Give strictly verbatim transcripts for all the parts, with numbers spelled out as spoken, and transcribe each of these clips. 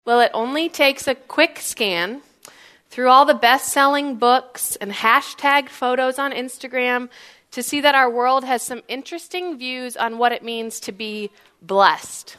Well, it only takes a quick scan through all the best-selling books and hashtag photos on Instagram to see that our world has some interesting views on what it means to be blessed.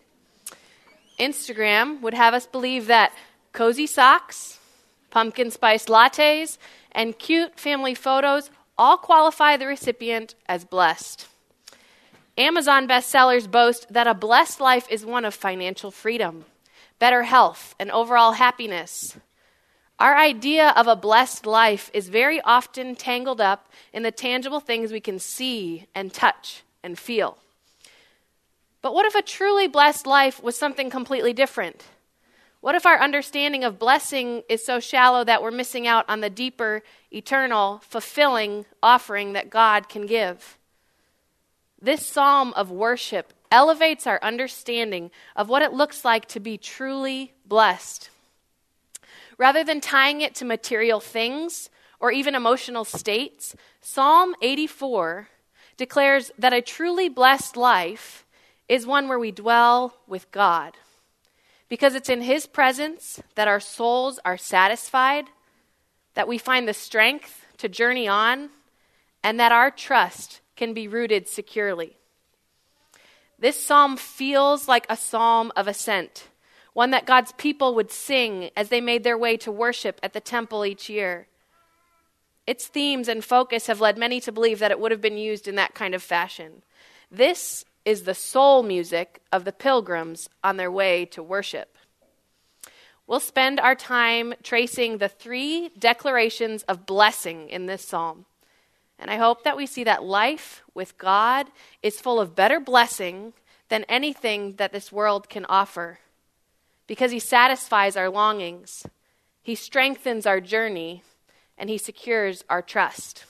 Instagram would have us believe that cozy socks, pumpkin spice lattes, and cute family photos all qualify the recipient as blessed. Amazon bestsellers boast that a blessed life is one of financial freedom, better health, and overall happiness. Our idea of a blessed life is very often tangled up in the tangible things we can see and touch and feel. But what if a truly blessed life was something completely different? What if our understanding of blessing is so shallow that we're missing out on the deeper, eternal, fulfilling offering that God can give? This psalm of worship elevates our understanding of what it looks like to be truly blessed. Rather than tying it to material things or even emotional states, Psalm eighty-four declares that a truly blessed life is one where we dwell with God, because it's in His presence that our souls are satisfied, that we find the strength to journey on, and that our trust can be rooted securely. This psalm feels like a psalm of ascent, one that God's people would sing as they made their way to worship at the temple each year. Its themes and focus have led many to believe that it would have been used in that kind of fashion. This is the soul music of the pilgrims on their way to worship. We'll spend our time tracing the three declarations of blessing in this psalm. And I hope that we see that life with God is full of better blessing than anything that this world can offer, because He satisfies our longings, He strengthens our journey, and He secures our trust.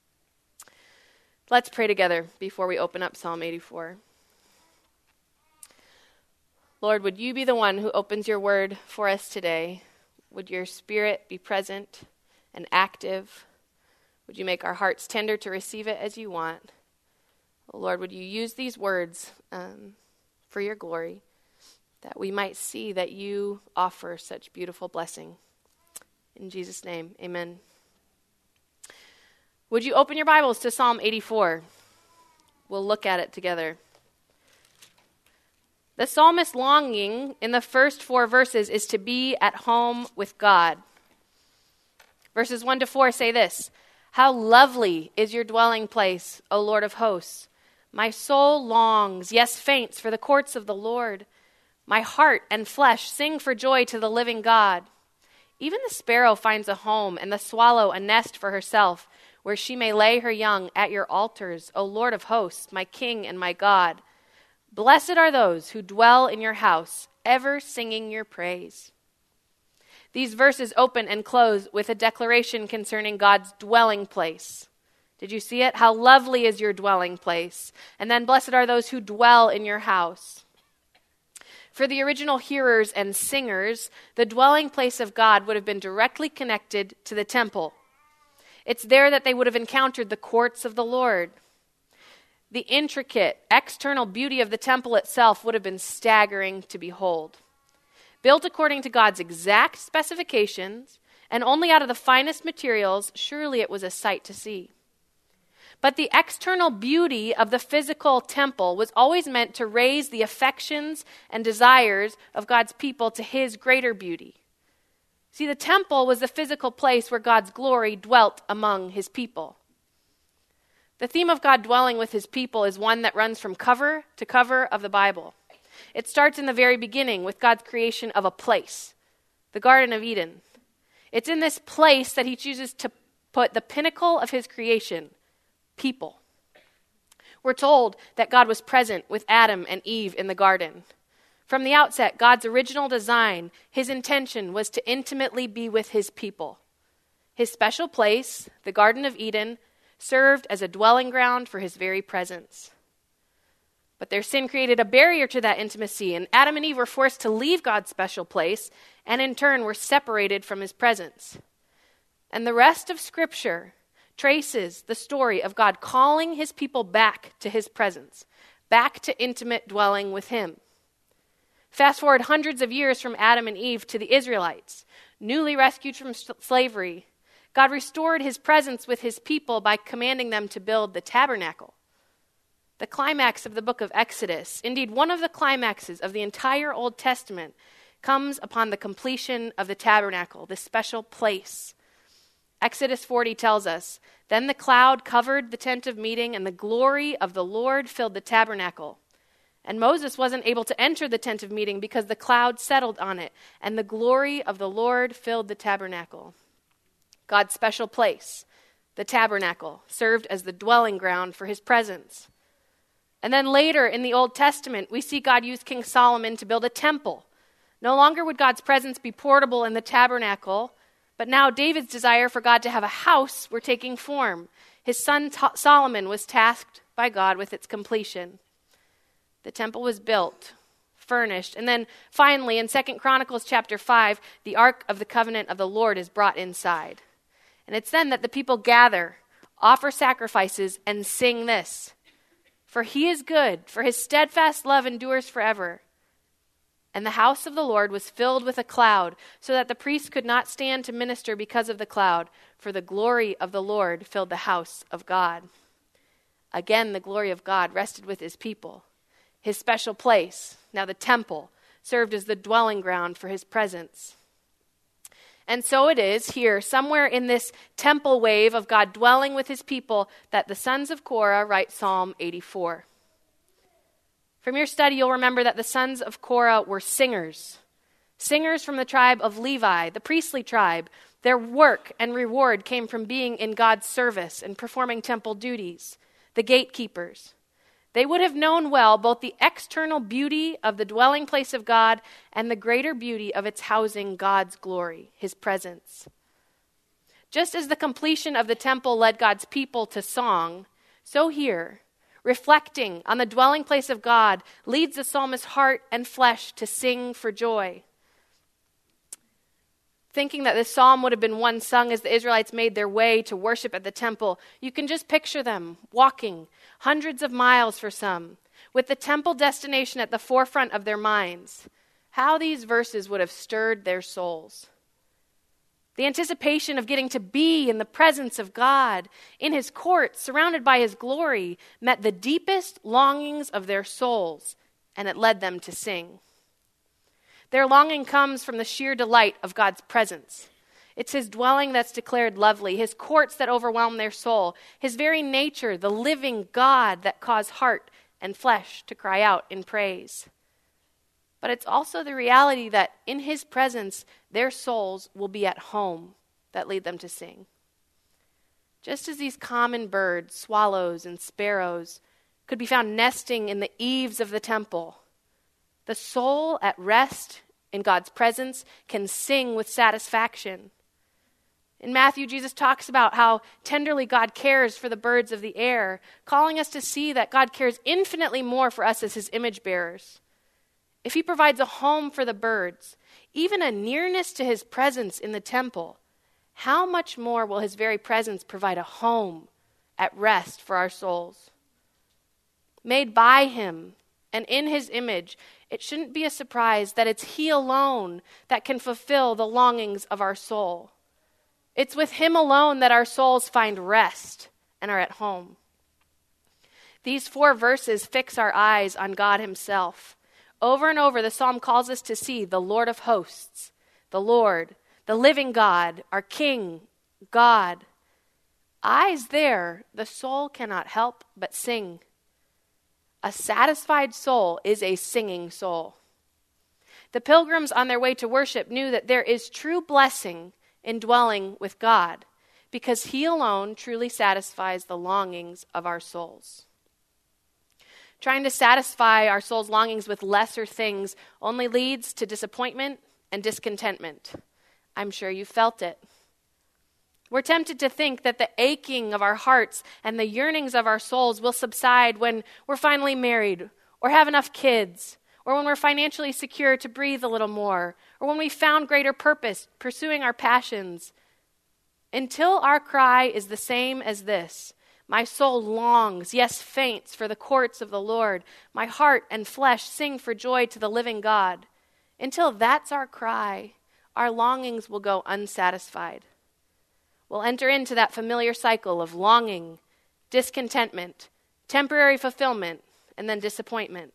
Let's pray together before we open up Psalm eighty-four. Lord, would You be the one who opens Your word for us today? Would Your Spirit be present and active? Would You make our hearts tender to receive it as You want? Oh, Lord, would You use these words um, for Your glory, that we might see that You offer such beautiful blessing. In Jesus' name, amen. Would you open your Bibles to Psalm eighty-four? We'll look at it together. The psalmist's longing in the first four verses is to be at home with God. Verses one to four say this: "How lovely is Your dwelling place, O Lord of hosts! My soul longs, yes, faints, for the courts of the Lord. My heart and flesh sing for joy to the living God. Even the sparrow finds a home, and the swallow a nest for herself, where she may lay her young at Your altars, O Lord of hosts, my King and my God. Blessed are those who dwell in Your house, ever singing Your praise." These verses open and close with a declaration concerning God's dwelling place. Did you see it? How lovely is Your dwelling place. And then, blessed are those who dwell in Your house. For the original hearers and singers, the dwelling place of God would have been directly connected to the temple. It's there that they would have encountered the courts of the Lord. The intricate external beauty of the temple itself would have been staggering to behold. Built according to God's exact specifications and only out of the finest materials, surely it was a sight to see. But the external beauty of the physical temple was always meant to raise the affections and desires of God's people to His greater beauty. See, the temple was the physical place where God's glory dwelt among His people. The theme of God dwelling with His people is one that runs from cover to cover of the Bible. It starts in the very beginning with God's creation of a place, the Garden of Eden. It's in this place that He chooses to put the pinnacle of His creation, people. We're told that God was present with Adam and Eve in the garden. From the outset, God's original design, His intention was to intimately be with His people. His special place, the Garden of Eden, served as a dwelling ground for His very presence. But their sin created a barrier to that intimacy, and Adam and Eve were forced to leave God's special place, and in turn were separated from His presence. And the rest of Scripture traces the story of God calling His people back to His presence, back to intimate dwelling with Him. Fast forward hundreds of years from Adam and Eve to the Israelites, newly rescued from slavery. God restored his presence with his people by commanding them to build the tabernacle. The climax of the book of Exodus, indeed one of the climaxes of the entire Old Testament, comes upon the completion of the tabernacle, this special place. Exodus forty tells us, "Then the cloud covered the tent of meeting, and the glory of the Lord filled the tabernacle. And Moses wasn't able to enter the tent of meeting because the cloud settled on it, and the glory of the Lord filled the tabernacle." God's special place, the tabernacle, served as the dwelling ground for his presence. And then later in the Old Testament, we see God use King Solomon to build a temple. No longer would God's presence be portable in the tabernacle, but now David's desire for God to have a house were taking form. His son T- Solomon was tasked by God with its completion. The temple was built, furnished, and then finally in Second Chronicles chapter five, the Ark of the Covenant of the Lord is brought inside. And it's then that the people gather, offer sacrifices, and sing this: "For he is good, for his steadfast love endures forever." And the house of the Lord was filled with a cloud, so that the priests could not stand to minister because of the cloud, for the glory of the Lord filled the house of God. Again, the glory of God rested with his people. His special place, now the temple, served as the dwelling ground for his presence. And so it is here, somewhere in this temple wave of God dwelling with his people, that the sons of Korah write Psalm eighty-four. From your study, you'll remember that the sons of Korah were singers. Singers from the tribe of Levi, the priestly tribe. Their work and reward came from being in God's service and performing temple duties. The gatekeepers. They would have known well both the external beauty of the dwelling place of God and the greater beauty of its housing God's glory, his presence. Just as the completion of the temple led God's people to song, so here, reflecting on the dwelling place of God leads the psalmist's heart and flesh to sing for joy. Thinking that this psalm would have been one sung as the Israelites made their way to worship at the temple, you can just picture them walking hundreds of miles for some, with the temple destination at the forefront of their minds. How these verses would have stirred their souls. The anticipation of getting to be in the presence of God, in his courts, surrounded by his glory, met the deepest longings of their souls, and it led them to sing. Their longing comes from the sheer delight of God's presence. It's his dwelling that's declared lovely, his courts that overwhelm their soul, his very nature, the living God that cause heart and flesh to cry out in praise. But it's also the reality that in his presence, their souls will be at home that lead them to sing. Just as these common birds, swallows and sparrows, could be found nesting in the eaves of the temple, the soul at rest in God's presence can sing with satisfaction. In Matthew, Jesus talks about how tenderly God cares for the birds of the air, calling us to see that God cares infinitely more for us as his image bearers. If he provides a home for the birds, even a nearness to his presence in the temple, how much more will his very presence provide a home at rest for our souls? Made by him and in his image, it shouldn't be a surprise that it's he alone that can fulfill the longings of our soul. It's with him alone that our souls find rest and are at home. These four verses fix our eyes on God himself. Over and over, the psalm calls us to see the Lord of hosts, the Lord, the living God, our King, God. Eyes there, the soul cannot help but sing. A satisfied soul is a singing soul. The pilgrims on their way to worship knew that there is true blessing in dwelling with God, because he alone truly satisfies the longings of our souls. Trying to satisfy our soul's longings with lesser things only leads to disappointment and discontentment. I'm sure you felt it. We're tempted to think that the aching of our hearts and the yearnings of our souls will subside when we're finally married, or have enough kids, or when we're financially secure to breathe a little more, or when we've found greater purpose pursuing our passions. Until our cry is the same as this: My soul longs, yes, faints for the courts of the Lord. My heart and flesh sing for joy to the living God. Until that's our cry, our longings will go unsatisfied. We'll enter into that familiar cycle of longing, discontentment, temporary fulfillment, and then disappointment.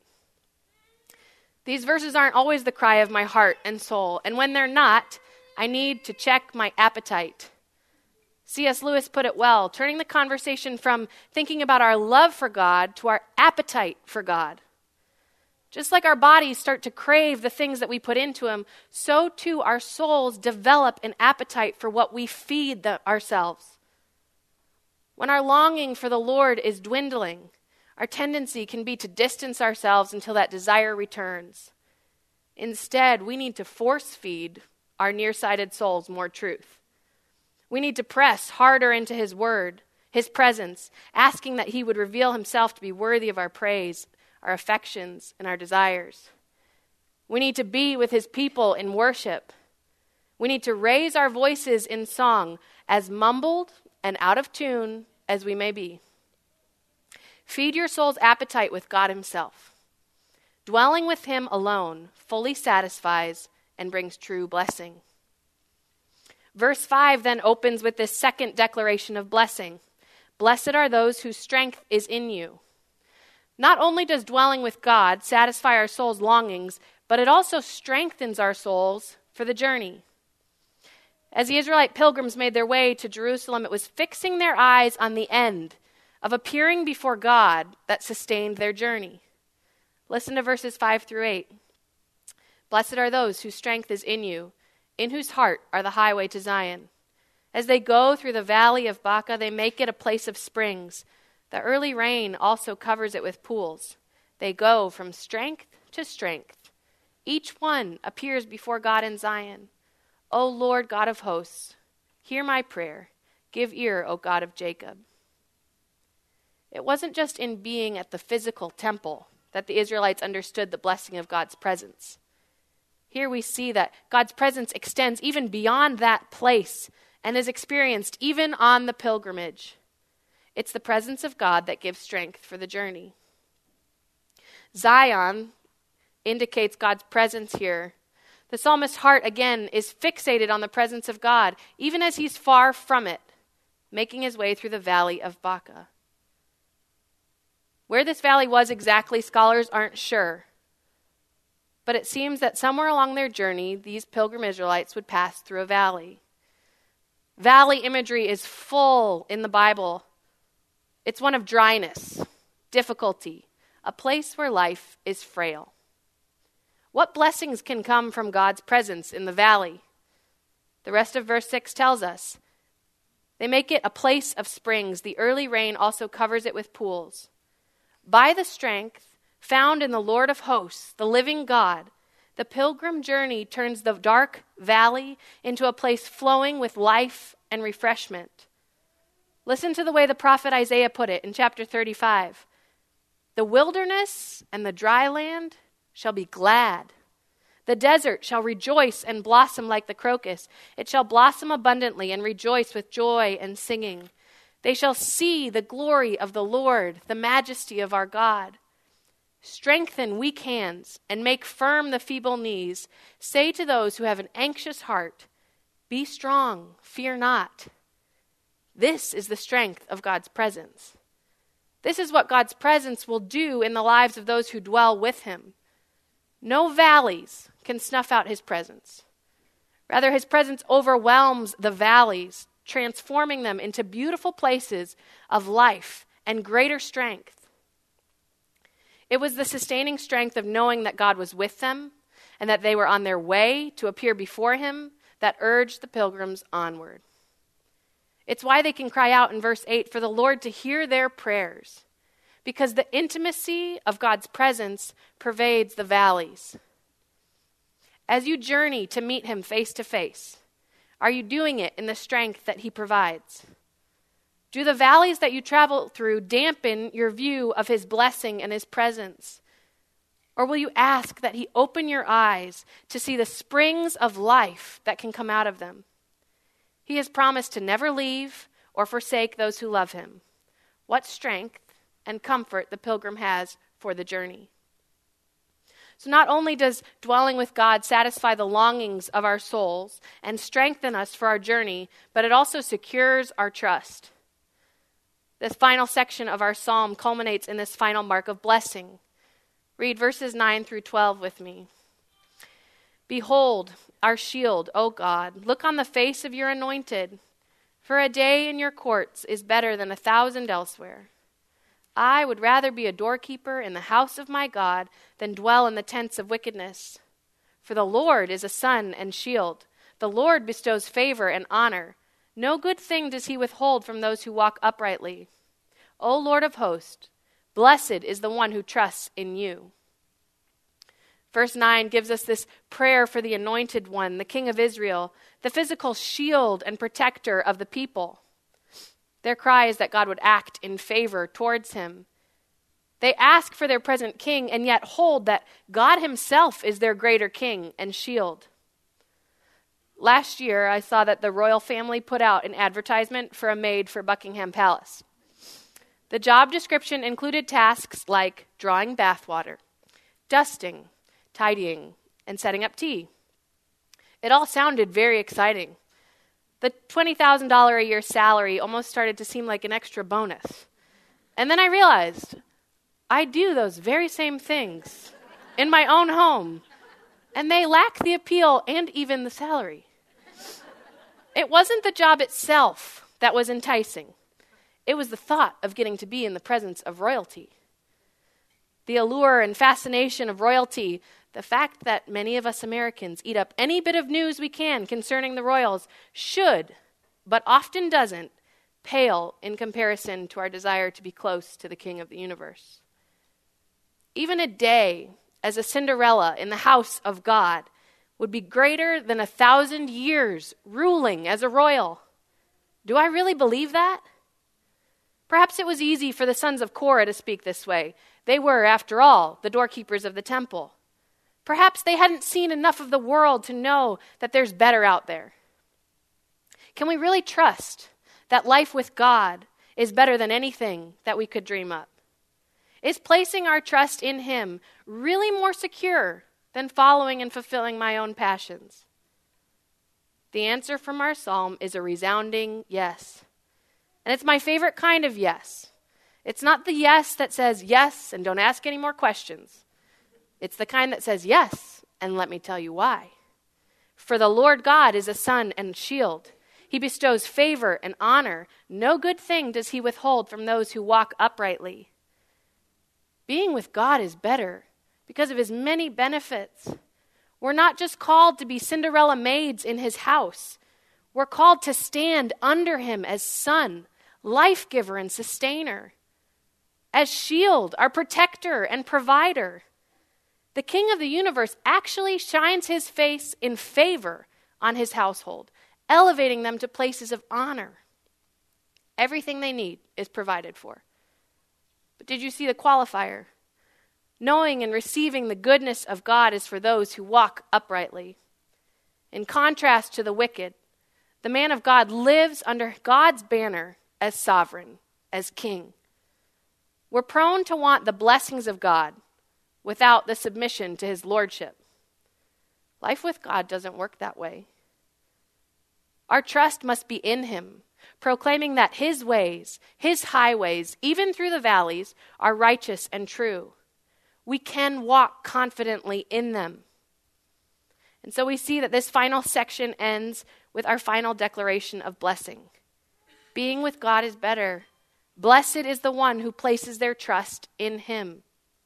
These verses aren't always the cry of my heart and soul, and when they're not, I need to check my appetite. C S Lewis put it well, turning the conversation from thinking about our love for God to our appetite for God. Just like our bodies start to crave the things that we put into them, so too our souls develop an appetite for what we feed the, ourselves. When our longing for the Lord is dwindling, our tendency can be to distance ourselves until that desire returns. Instead, we need to force feed our nearsighted souls more truth. We need to press harder into his word, his presence, asking that he would reveal himself to be worthy of our praise, our affections, and our desires. We need to be with his people in worship. We need to raise our voices in song, as mumbled and out of tune as we may be. Feed your soul's appetite with God himself. Dwelling with him alone fully satisfies and brings true blessing. Verse five then opens with this second declaration of blessing. Blessed are those whose strength is in you. Not only does dwelling with God satisfy our soul's longings, but it also strengthens our souls for the journey. As the Israelite pilgrims made their way to Jerusalem, it was fixing their eyes on the end of appearing before God that sustained their journey. Listen to verses five through eight. Blessed are those whose strength is in you, in whose heart are the highway to Zion. As they go through the valley of Baca, they make it a place of springs. The early rain also covers it with pools. They go from strength to strength. Each one appears before God in Zion. O Lord God of hosts, hear my prayer. Give ear, O God of Jacob. It wasn't just in being at the physical temple that the Israelites understood the blessing of God's presence. Here we see that God's presence extends even beyond that place and is experienced even on the pilgrimage. It's the presence of God that gives strength for the journey. Zion indicates God's presence here. The psalmist's heart, again, is fixated on the presence of God, even as he's far from it, making his way through the valley of Baca. Where this valley was exactly, scholars aren't sure. But it seems that somewhere along their journey, these pilgrim Israelites would pass through a valley. Valley imagery is full in the Bible. It's one of dryness, difficulty, a place where life is frail. What blessings can come from God's presence in the valley? The rest of verse six tells us. They make it a place of springs. The early rain also covers it with pools. By the strength found in the Lord of hosts, the living God, the pilgrim journey turns the dark valley into a place flowing with life and refreshment. Listen to the way the prophet Isaiah put it in chapter thirty-five. The wilderness and the dry land shall be glad. The desert shall rejoice and blossom like the crocus. It shall blossom abundantly and rejoice with joy and singing. They shall see the glory of the Lord, the majesty of our God. Strengthen weak hands and make firm the feeble knees. Say to those who have an anxious heart, be strong, fear not. This is the strength of God's presence. This is what God's presence will do in the lives of those who dwell with him. No valleys can snuff out his presence. Rather, his presence overwhelms the valleys, transforming them into beautiful places of life and greater strength. It was the sustaining strength of knowing that God was with them and that they were on their way to appear before him that urged the pilgrims onward. It's why they can cry out in verse eight for the Lord to hear their prayers, because the intimacy of God's presence pervades the valleys. As you journey to meet him face to face, are you doing it in the strength that he provides? Do the valleys that you travel through dampen your view of his blessing and his presence? Or will you ask that he open your eyes to see the springs of life that can come out of them? He has promised to never leave or forsake those who love him. what strength and comfort the pilgrim has for the journey. So not only does dwelling with God satisfy the longings of our souls and strengthen us for our journey, but it also secures our trust. This final section of our psalm culminates in this final mark of blessing. Read verses nine through twelve with me. Behold, our shield, O God, look on the face of your anointed. For a day in your courts is better than a thousand elsewhere. I would rather be a doorkeeper in the house of my God than dwell in the tents of wickedness. For the Lord is a sun and shield. The Lord bestows favor and honor. No good thing does he withhold from those who walk uprightly. O Lord of hosts, blessed is the one who trusts in you. Verse nine gives us this prayer for the anointed one, the King of Israel, the physical shield and protector of the people. Their cry is that God would act in favor towards him. They ask for their present king and yet hold that God himself is their greater king and shield. Last year, I saw that the royal family put out an advertisement for a maid for Buckingham Palace. The job description included tasks like drawing bathwater, dusting, tidying, and setting up tea. It all sounded very exciting. The twenty thousand dollars a year salary almost started to seem like an extra bonus. And then I realized I do those very same things in my own home, and they lack the appeal and even the salary. It wasn't the job itself that was enticing. It was the thought of getting to be in the presence of royalty. The allure and fascination of royalty, the fact that many of us Americans eat up any bit of news we can concerning the royals should, but often doesn't, pale in comparison to our desire to be close to the King of the universe. Even a day as a Cinderella in the house of God would be greater than a thousand years ruling as a royal. Do I really believe that? Perhaps it was easy for the sons of Korah to speak this way. They were, after all, the doorkeepers of the temple. Perhaps they hadn't seen enough of the world to know that there's better out there. Can we really trust that life with God is better than anything that we could dream up? Is placing our trust in him really more secure than following and fulfilling my own passions? The answer from our psalm is a resounding yes. And it's my favorite kind of yes. It's not the yes that says yes and don't ask any more questions. It's the kind that says yes, and let me tell you why. For the Lord God is a sun and shield. He bestows favor and honor. No good thing does he withhold from those who walk uprightly. Being with God is better because of his many benefits. We're not just called to be Cinderella maids in his house. We're called to stand under him as son, life giver and sustainer, as shield, our protector and provider. The King of the universe actually shines his face in favor on his household, elevating them to places of honor. Everything they need is provided for. But did you see the qualifier? Knowing and receiving the goodness of God is for those who walk uprightly. In contrast to the wicked, the man of God lives under God's banner as sovereign, as king. We're prone to want the blessings of God without the submission to his lordship. Life with God doesn't work that way. Our trust must be in him, proclaiming that his ways, his highways, even through the valleys, are righteous and true. We can walk confidently in them. And so we see that this final section ends with our final declaration of blessing. Being with God is better. Blessed is the one who places their trust in him.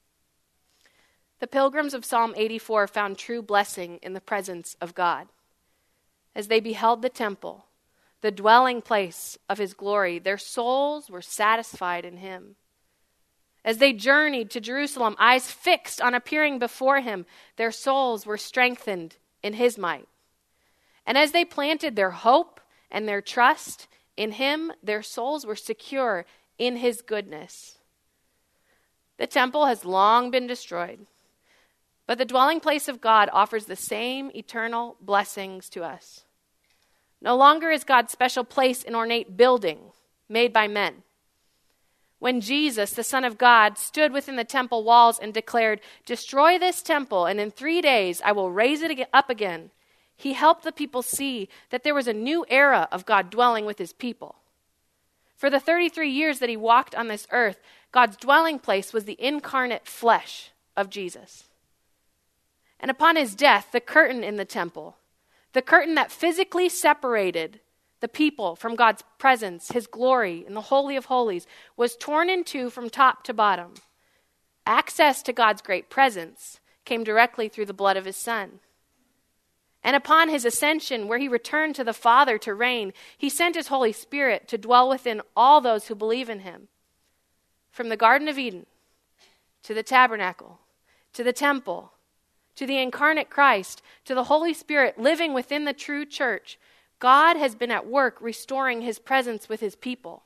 The pilgrims of Psalm eighty-four found true blessing in the presence of God. As they beheld the temple, the dwelling place of his glory, their souls were satisfied in him. As they journeyed to Jerusalem, eyes fixed on appearing before him, their souls were strengthened in his might. And as they planted their hope and their trust in him, their souls were secure in his goodness. The temple has long been destroyed, but the dwelling place of God offers the same eternal blessings to us. No longer is God's special place an ornate building made by men. when Jesus, the Son of God, stood within the temple walls and declared, "Destroy this temple, and in three days I will raise it up again," he helped the people see that there was a new era of God dwelling with his people. For the thirty-three years that he walked on this earth, God's dwelling place was the incarnate flesh of Jesus. And upon his death, the curtain in the temple, the curtain that physically separated the people from God's presence, his glory in the Holy of Holies, was torn in two from top to bottom. Access to God's great presence came directly through the blood of his Son. And upon his ascension, where he returned to the Father to reign, he sent his Holy Spirit to dwell within all those who believe in him. From the Garden of Eden, to the tabernacle, to the temple, to the incarnate Christ, to the Holy Spirit living within the true church, God has been at work restoring his presence with his people.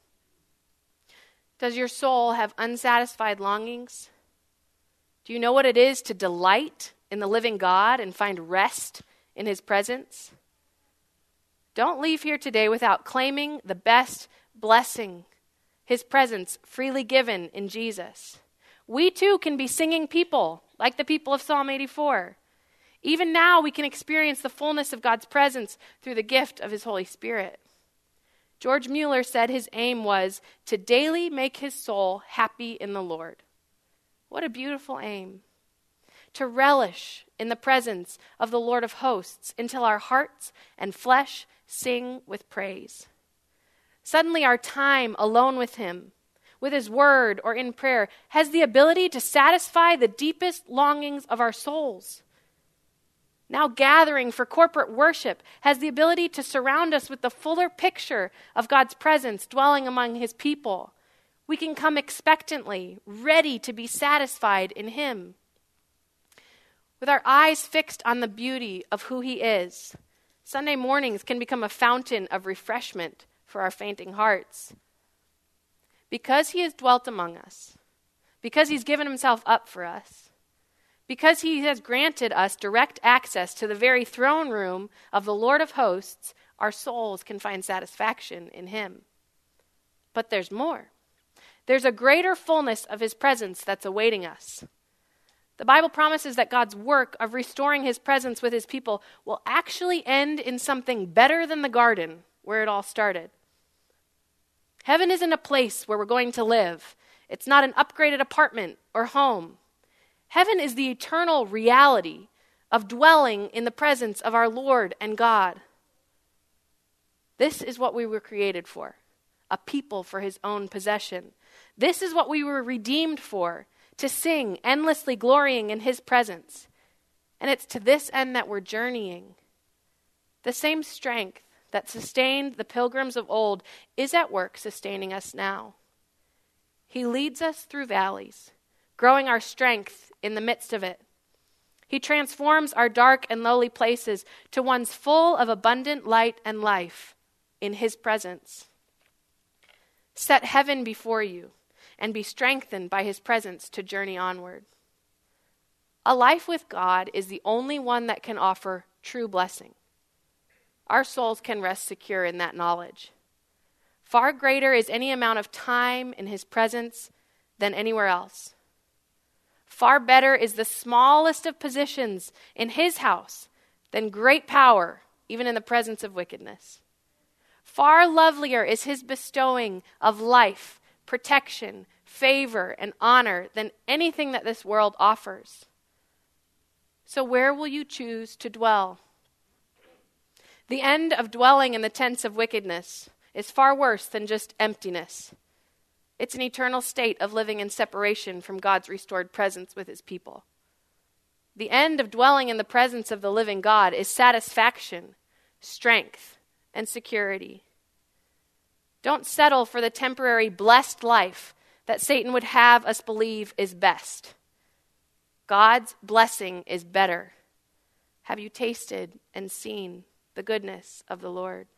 Does your soul have unsatisfied longings? Do you know what it is to delight in the living God and find rest in his presence? Don't leave here today without claiming the best blessing, his presence freely given in Jesus. We too can be singing people like the people of Psalm eighty-four. Even now, we can experience the fullness of God's presence through the gift of his Holy Spirit. George Mueller said his aim was to daily make his soul happy in the Lord. What a beautiful aim. To relish in the presence of the Lord of hosts until our hearts and flesh sing with praise. Suddenly, our time alone with him, with his word or in prayer, has the ability to satisfy the deepest longings of our souls. Now gathering for corporate worship has the ability to surround us with the fuller picture of God's presence dwelling among his people. We can come expectantly, ready to be satisfied in him. With our eyes fixed on the beauty of who he is, Sunday mornings can become a fountain of refreshment for our fainting hearts. Because he has dwelt among us, because he's given himself up for us, because he has granted us direct access to the very throne room of the Lord of hosts, our souls can find satisfaction in him. But there's more. There's a greater fullness of his presence that's awaiting us. The Bible promises that God's work of restoring his presence with his people will actually end in something better than the garden where it all started. Heaven isn't a place where we're going to live. It's not an upgraded apartment or home. Heaven is the eternal reality of dwelling in the presence of our Lord and God. This is what we were created for, a people for his own possession. This is what we were redeemed for, to sing, endlessly glorying in his presence. And it's to this end that we're journeying. The same strength that sustained the pilgrims of old is at work sustaining us now. He leads us through valleys, growing our strength in the midst of it. He transforms our dark and lowly places to ones full of abundant light and life in his presence. Set heaven before you and be strengthened by his presence to journey onward. A life with God is the only one that can offer true blessing. Our souls can rest secure in that knowledge. Far greater is any amount of time in his presence than anywhere else. Far better is the smallest of positions in his house than great power, even in the presence of wickedness. Far lovelier is his bestowing of life, protection, favor, and honor than anything that this world offers. So where will you choose to dwell? The end of dwelling in the tents of wickedness is far worse than just emptiness. It's an eternal state of living in separation from God's restored presence with his people. The end of dwelling in the presence of the living God is satisfaction, strength, and security. Don't settle for the temporary blessed life that Satan would have us believe is best. God's blessing is better. Have you tasted and seen the goodness of the Lord?